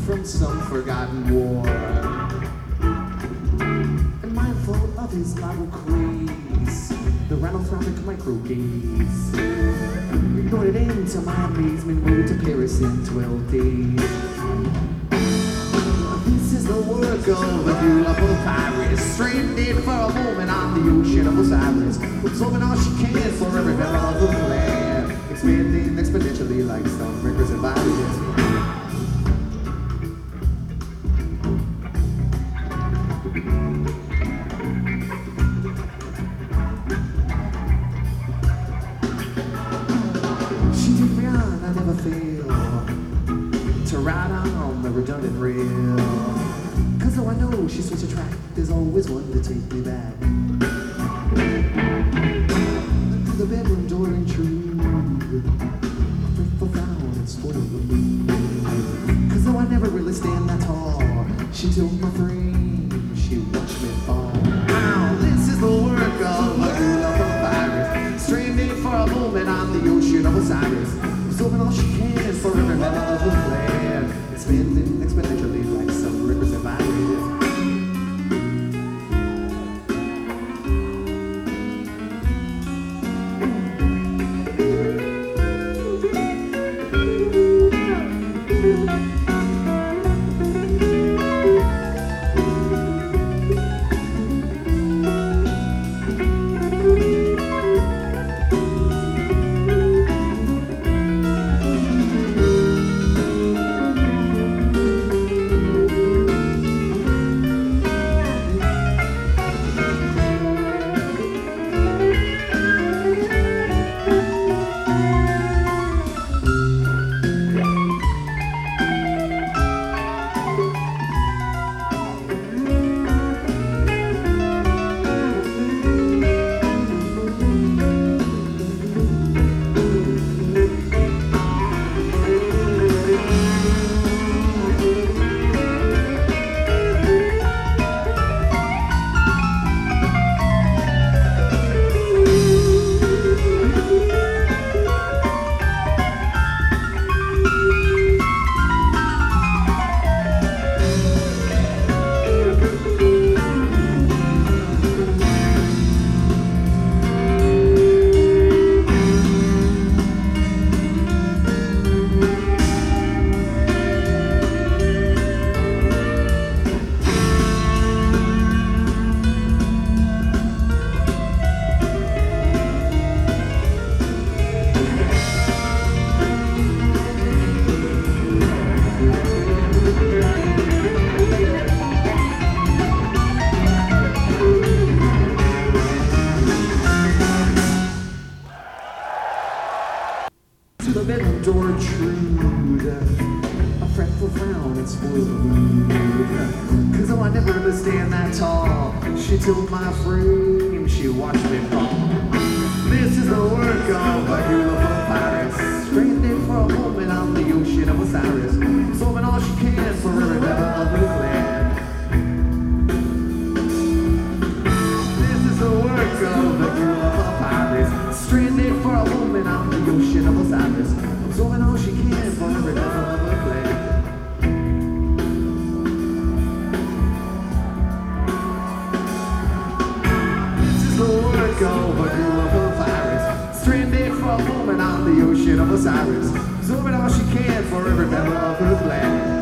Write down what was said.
from some forgotten war. And mindful of his lateral crease, the ranothrombic microgaze ignored it into my amazement, moved to Paris in 12 days. This is the work of a beautiful pirate, stranded for a moment on the ocean of Osiris, absorbing all she can for every barrel of the land, expanding exponentially like some breakers and viruses. She took me on, I never fail to ride on the redundant rail. Cause though I know she switched a track, there's always one to take me back. Through the bedroom door intrude, fretful frown and spoil the mood. Cause though I never really stand that tall, she took my frame, she watched me fall. Now this is the work of a beautiful virus, stranded for a moment on the ocean of Osiris, absorbing all she can for every metal of the land, expanding exponentially like some rivers and viruses. To the bedroom door intrude, a fretful frown and spoil the mood. Cause though I never understand that tall, she took my frame, she watched me fall. This is the work of a beautiful virus, stranded for a moment on the ocean of Osiris, absorbing all she can for every metal of the land. This is the work of a beautiful virus, stranded for a moment on the ocean of Osiris, absorbing all she can for every metal of the land. This is the work of a beautiful virus, stranded for a moment on the ocean of Osiris, absorbing all she can for every metal of her land.